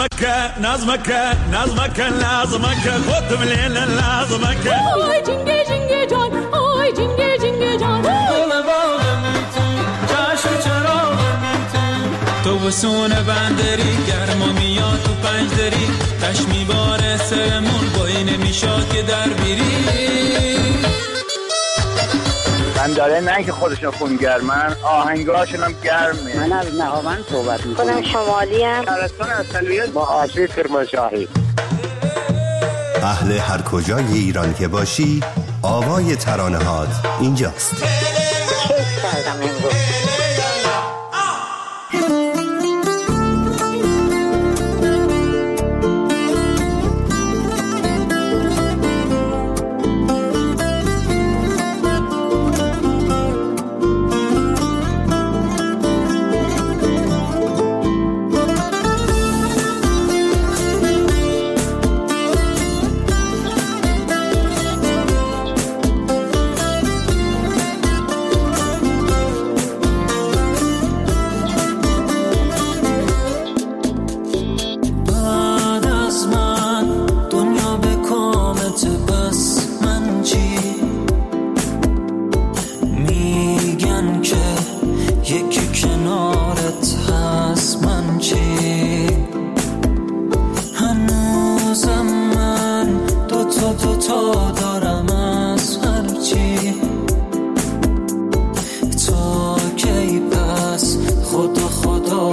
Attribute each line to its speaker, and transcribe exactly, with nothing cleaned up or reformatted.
Speaker 1: نظمك نظمك نظمك لازمك خود مليل لازمك
Speaker 2: آی جنگه جنگه جان آی جنگه جنگه جان
Speaker 3: گل باغم تو جشن چراغم تو تو وسون بندری گرما میاد تو پنجدری تش میباره سرمون بایی نمیشاد که در بیری
Speaker 4: من داره نه که خودشون خونگرمن آهنگاشون هم گرمه.
Speaker 5: من از نهاوند صحبت میکنم.
Speaker 6: خودم شمالی هم
Speaker 4: شهرستان اصلیت با آشی کرمانشاهی.
Speaker 7: اهل هر کجای ایران که باشی آوای ترانه‌هات اینجاست.
Speaker 6: کیف کردم امروز